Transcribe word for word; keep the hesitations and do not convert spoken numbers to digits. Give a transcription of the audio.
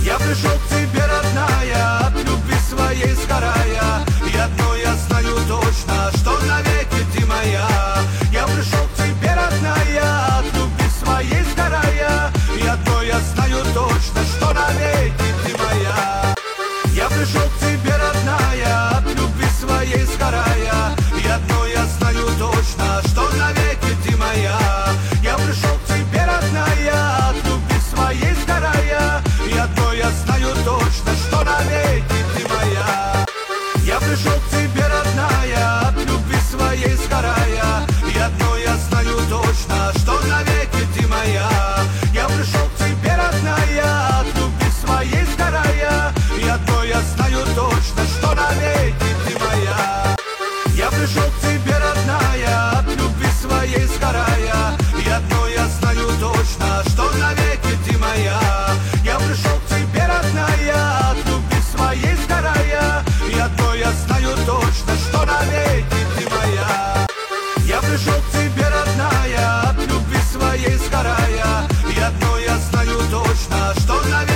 Я пришел к тебе, родная, от любви своей сгорая. И одно я знаю точно, что навеки ты моя. Я пришел к тебе, родная, от любви своей сгорая. И одно я знаю точно, что навеки ты моя. Я пришел к тебе, родная, от любви своей сгорая. И одно я знаю точно, что навеки ты моя. Я пришел к тебе, родная, от любви своей сгорая. И одно я знаю точно, что навеки ты моя. Я пришел к тебе, родная, от любви своей сгорая. И одно я знаю точно, что навеки ты моя. Я пришел к тебе, родная, от любви своей сгорая. И одно я знаю точно, что навеки ты моя. Я пришел к тебе, родная, от любви своей сгорая. И одно я знаю точно, что навеки ты моя. Я пришел к тебе, родная, от любви своей сгорая. И одно я знаю точно, что навеки